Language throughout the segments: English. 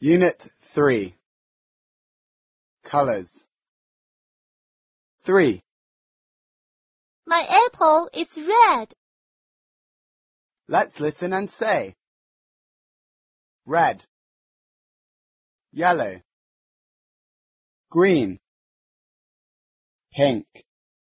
Unit 3. Colors. 3. My apple is red. Let's listen and say. Red, yellow, green, pink,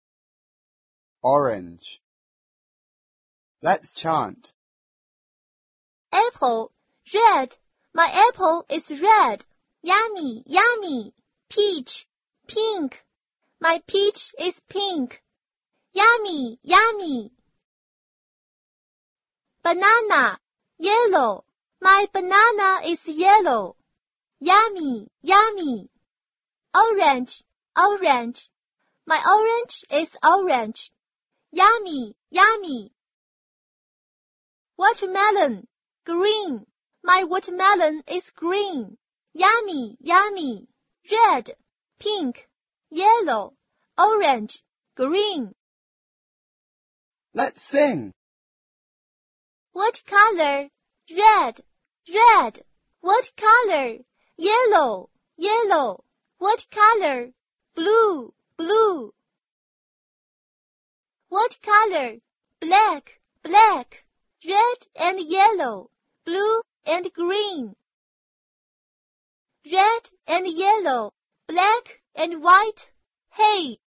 orange. Let's chant. Apple, red. My apple is red. Yummy, yummy. Peach, pink. My peach is pink. Yummy, yummy. Banana, yellow. My banana is yellow. Yummy, yummy. Orange, orange. My orange is orange. Yummy, yummy. Watermelon, green. My watermelon is green. Yummy, yummy. Red, pink, yellow, orange, green. Let's sing. What color? Red, red. What color? Yellow, yellow. What color? Blue, blue. What color? Black, black. Red and yellow, blue and green. Red and yellow, black and white. Hey!